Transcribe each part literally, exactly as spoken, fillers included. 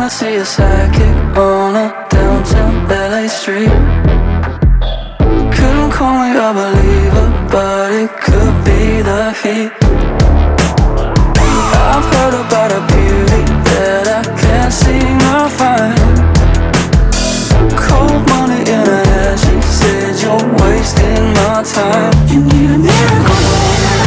see a psychic on a downtown L A street. Couldn't call me a believer, but it could be the heat. I've heard about a beauty that I can't seem to find. Cold money in her hair, she said you're wasting my time. You need a miracle, baby.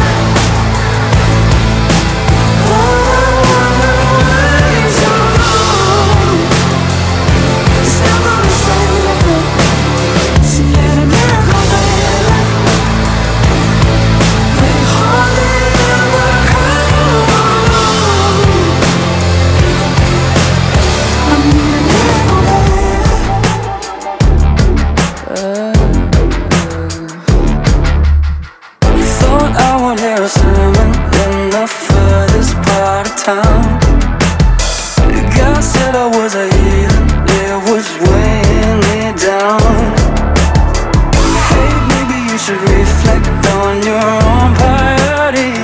A sermon in the furthest part of town. The guy said I was a heathen, it was weighing me down. Hey, maybe you should reflect on your own piety.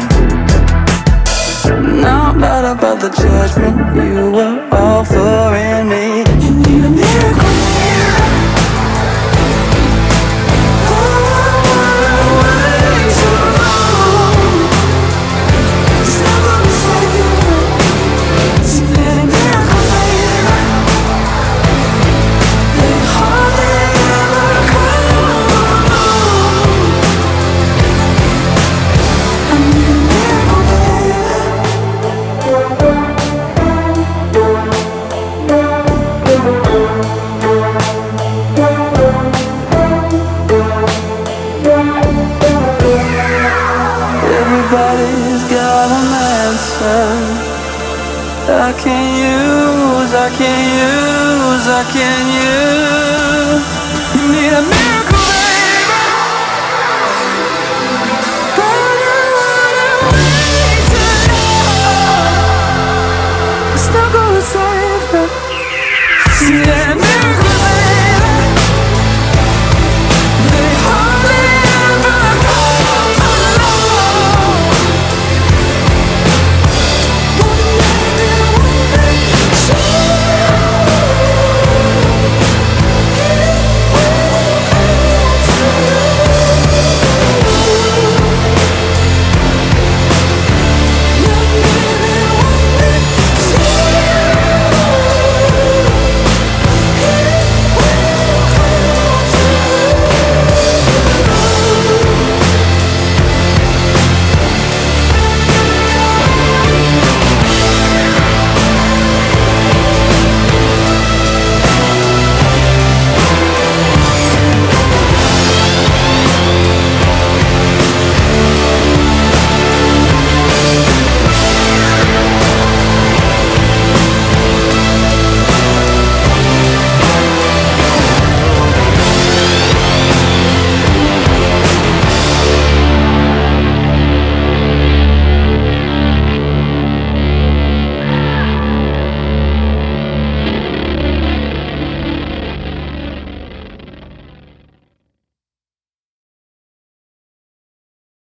Now I'm not about the judgment you were offering me. You need a miracle. Everybody's got an answer. I can use, I can use, I can use. You need a miracle.